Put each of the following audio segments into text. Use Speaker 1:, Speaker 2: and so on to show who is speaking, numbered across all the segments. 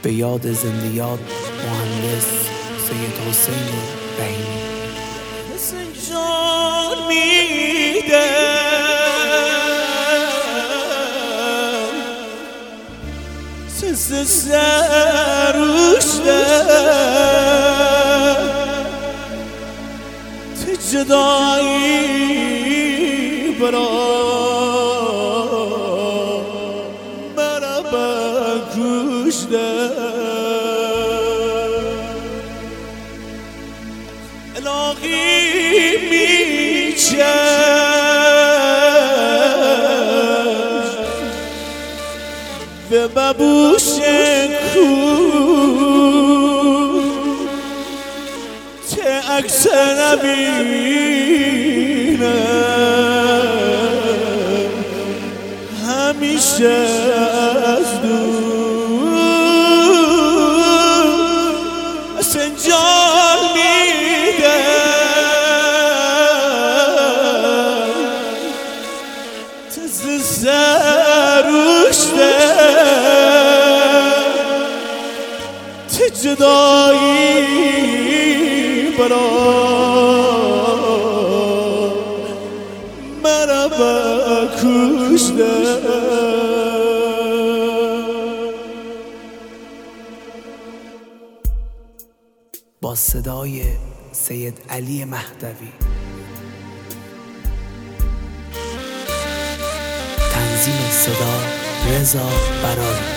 Speaker 1: به یاد زنده یاد مهندس سید حسین رحیمی.
Speaker 2: حسین جان میده سروشته تو جدایی برا مرا بکشته الهی میچشم به ببوش که عکس نبینه همیشه از دور حسین جان میده تز سروشته تو جدایی برا مرا بکشته
Speaker 1: با صدای سید علی مهدوی، تنظیم صدا رضا برایی،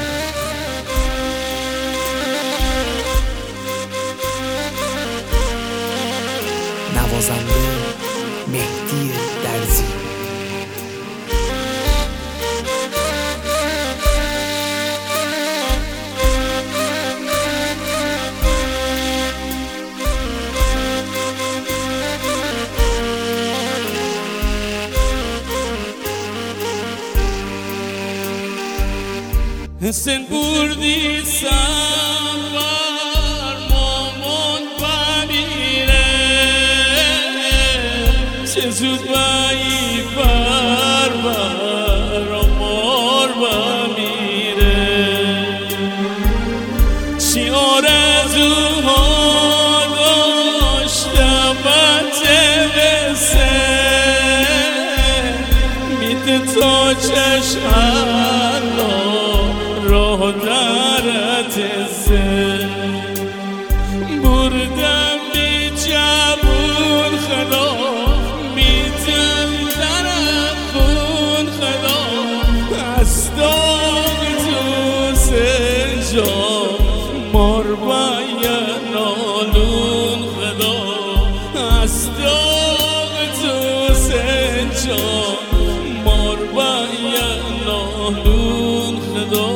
Speaker 1: نوازنده مهدی درزی.
Speaker 2: حسین بردی سفر مامان بمیره چه زود بایی بر مار بمیره چی آرزوها داشتم بچه بسه میده تا چشم راه درت سه بردم بی جبون خدا میتن درم خون خدا از داغ تو سنجا مار باید نالون خدا از داغ تو سنجا مار باید نالون خدا.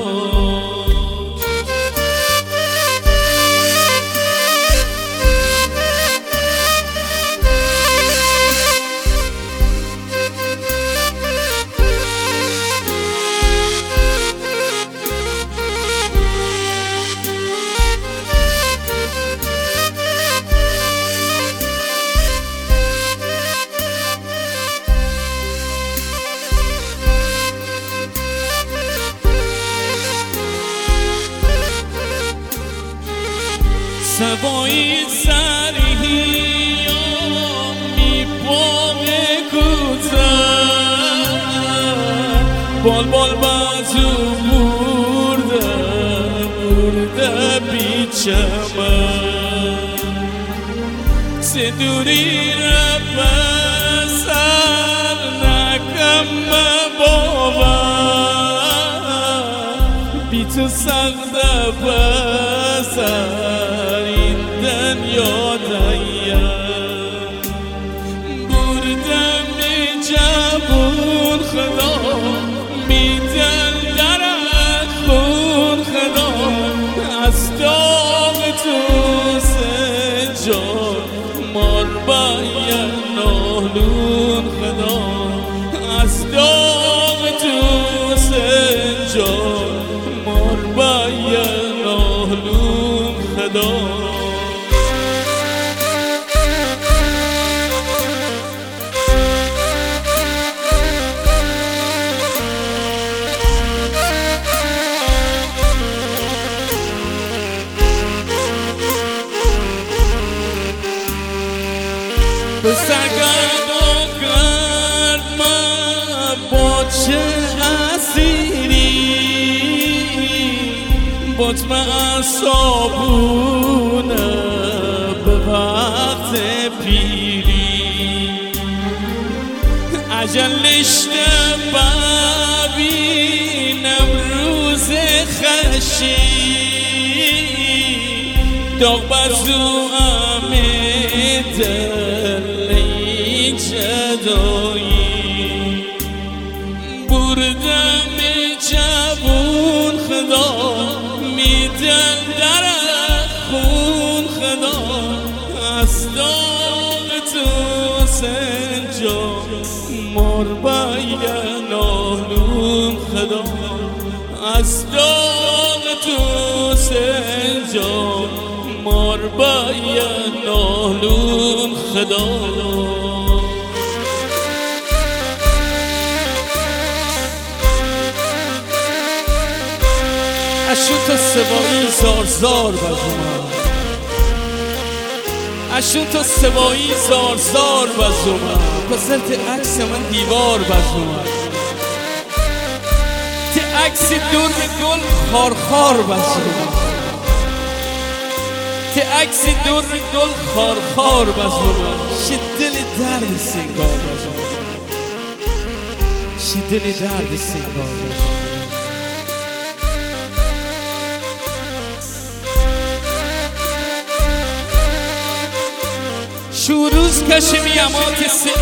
Speaker 2: سوایی سرهی میپامه کوتاه بال بازو برده بیچمن سدوری رفسر نکم باور بی تو سخت بسر این دنیا دیم بردم بی جبون خدا میدن درک خون خدا از داغ تو سنجان مار باید نالون خدا از داغ تو سنجان مار باید نالون خدا. بطمه از صابونه به وقت پیری اجلشته ببینم روز خشی داغ بزوام دل این جدایی بردم جوون خدا میدن در خون خدا از داغ تو سنجا مرباین آلون خدا از داغ تو سنجا مرباین آلون خدا اشون تا سوایی زار بزومم اشون تا سوایی زار بزومم پسر تی عکس من دیوار بزومم تی عکس دور گل خار بزومم تی عکس دور گل خار بزومم شی دل درد سنگار بزومم شی دل درد سنگار بزومم شوروز کشمیامات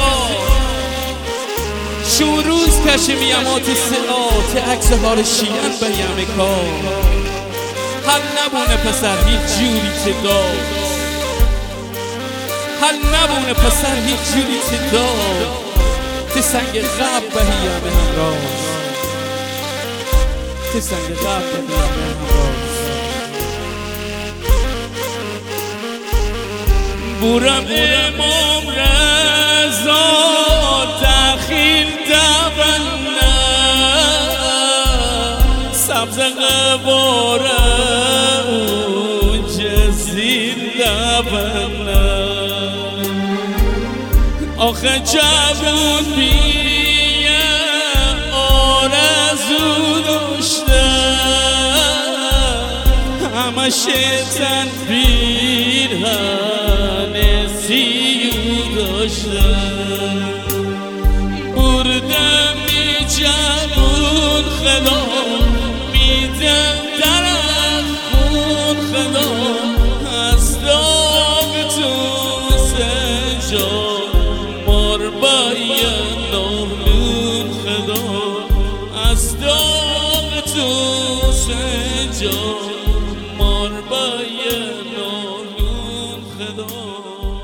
Speaker 2: شوروز کشمیامات تی عکس هارشیان به یمکا حل نبونه پسر هیچ جوری تی داد حل نبونه پسر هیچ جوری تی داد تی سنگ غب به یمه همراز تی سنگ غب به یمه همراز بورم امام رضا داخل دبنه سبز قباره اون جزیر دبنه آخه جوون بیه آرزو داشته همه شیطن پیرهن سیو داشته بردم جوون خدا میدم در خون خدا از داغ تو سنجا مرباین آلون خدا از داغ تو سنجا مرباین آلون خدا